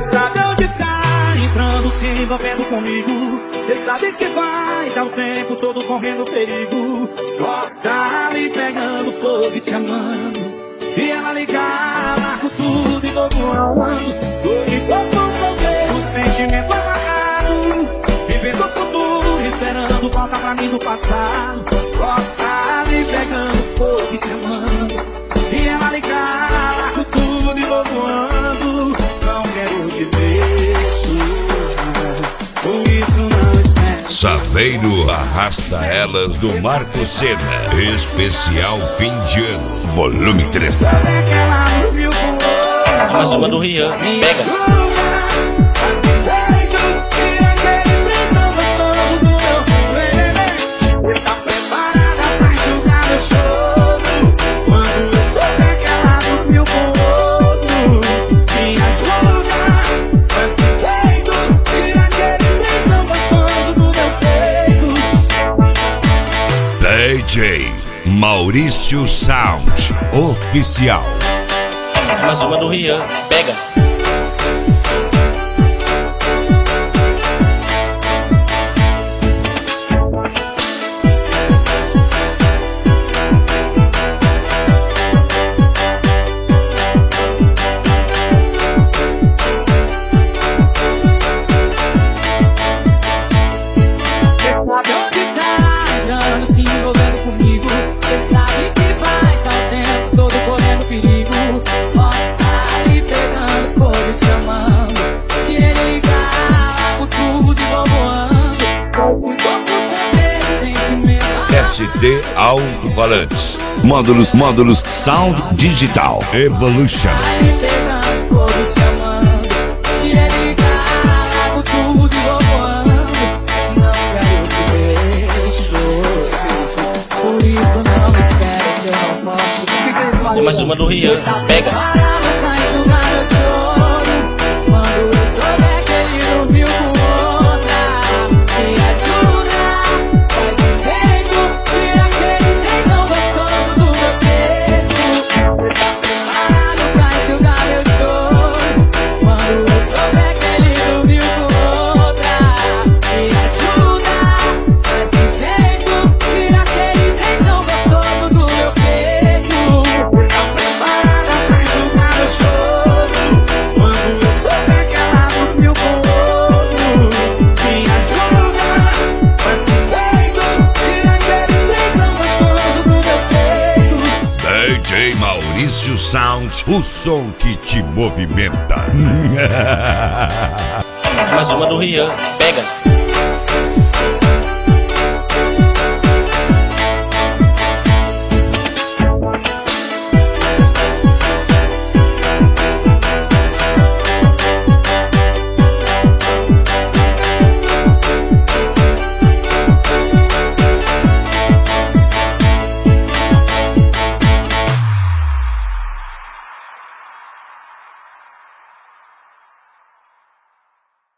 sabe onde tá entrando, se envolvendo comigo. Cê sabe que vai dar o tempo todo correndo perigo. Gosta ali pegando fogo e te amando. Se ela ligar, largo tudo e vou voando. Por enquanto solteiro, o sentimento amarrado, vivendo o futuro, esperando volta pra mim do passado. Gosta ali pegando fogo e te amando. Se ela ligar, largo tudo e vou voando. Não quero te ver chorar, por isso não espero. Saveiro arrasta elas do Marco Senna. Especial fim de ano, volume 3. Mais uma do Rian, pega. DJ Maurício Sound Oficial. Mais uma do Rian, pega. SD Alto-Falantes. Módulos Sound Digital Evolution. Mais uma do Rian, pega. DJ Maurício Sound, o som que te movimenta. Mais uma do Rian, pega.